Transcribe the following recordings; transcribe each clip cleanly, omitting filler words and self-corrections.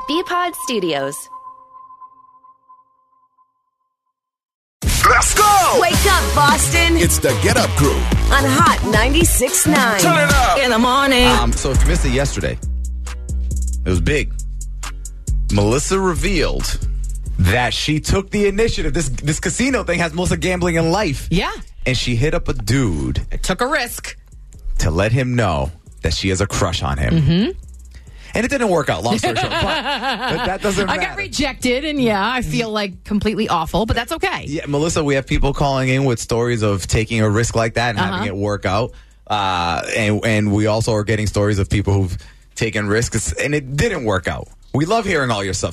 BPod Studios. Let's go! Wake up, Boston. It's the Get Up Crew On Hot 96.9. Turn it up! In the morning. So if you missed it yesterday, it was big. Melissa revealed that she took the initiative. This casino thing has Melissa gambling in life. Yeah. And she hit up a dude I took a risk. to let him know that she has a crush on him. Mm-hmm. And it didn't work out, long story short. But that doesn't matter. I got rejected, and yeah, I feel like completely awful, but that's okay. Yeah, Melissa, we have people calling in with stories of taking a risk like that and having it work out. And we also are getting stories of people who've taken risks and it didn't work out. We love hearing all your stuff.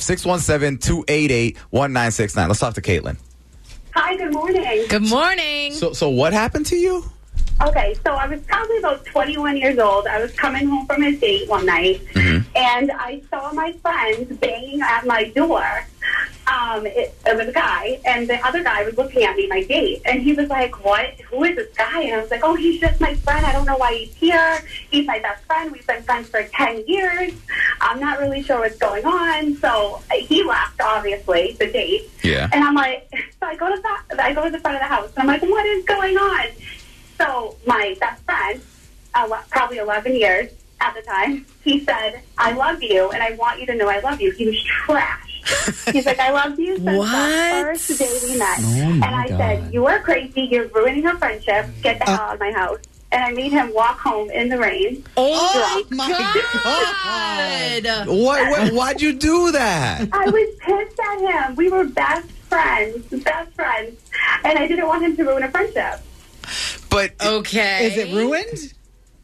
617-288-1969. Let's talk to Caitlin. Hi, good morning. Good morning. So what happened to you? Okay, so I was probably about 21 years old. I was coming home from a date one night, and I saw my friend banging at my door. It was a guy, and the other guy was looking at me, my date, and he was like, "What? Who is this guy?" And I was like, "Oh, he's just my friend. I don't know why he's here. He's my best friend. We've been friends for 10 years. I'm not really sure what's going on." So he left, obviously, the date. Yeah. And I'm like, so I go to the front of the house, and I'm like, "What is going on?" So my best friend, probably 11 years at the time, he said, "I love you, and I want you to know I love you." He was trash. He's like, "I loved you since the first day we met." And I said, "You are crazy. You're ruining our friendship. Get the hell out of my house." And I made him walk home in the rain. Oh, my God. Why'd you do that? I was pissed at him. We were best friends. And I didn't want him to ruin a friendship. But Okay. Is it ruined?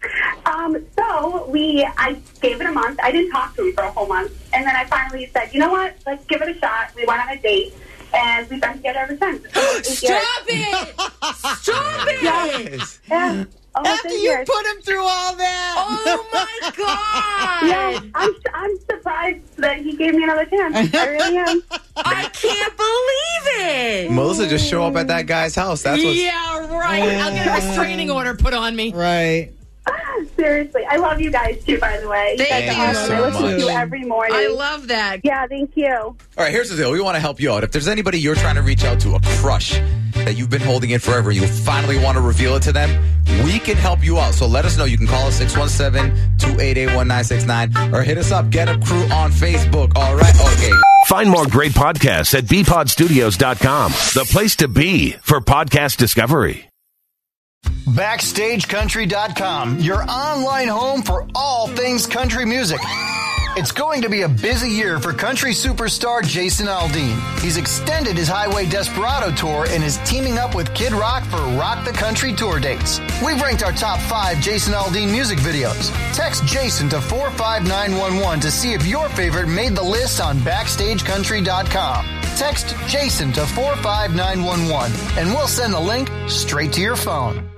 So I gave it a month. I didn't talk to him for a whole month. And then I finally said, "You know what? Let's give it a shot." We went on a date, and we've been together ever since. Stop it! Stop it! Yeah. After you put him through all that. Oh, my God. Yeah, I'm surprised that he gave me another chance. I really am. I can't believe it. Melissa, just show up at that guy's house. That's what's... Yeah, right. I'll get a restraining order put on me. Right. Seriously. I love you guys, too, by the way. Thank guys you are awesome. so I listen much. to you every morning. I love that. Yeah, thank you. All right, here's the deal. We want to help you out. If there's anybody you're trying to reach out to, a crush that you've been holding in forever, you finally want to reveal it to them, we can help you out. So let us know. You can call us 617-288-1969 or hit us up, Get Up Crew on Facebook. All right? Okay. Find more great podcasts at bpodstudios.com, the place to be for podcast discovery. BackstageCountry.com, your online home for all things country music. It's going to be a busy year for country superstar Jason Aldean. He's extended his Highway Desperado tour and is teaming up with Kid Rock for Rock the Country tour dates. We've ranked our top 5 Jason Aldean music videos. Text Jason to 45911 to see if your favorite made the list on BackstageCountry.com. Text Jason to 45911 and we'll send the link straight to your phone.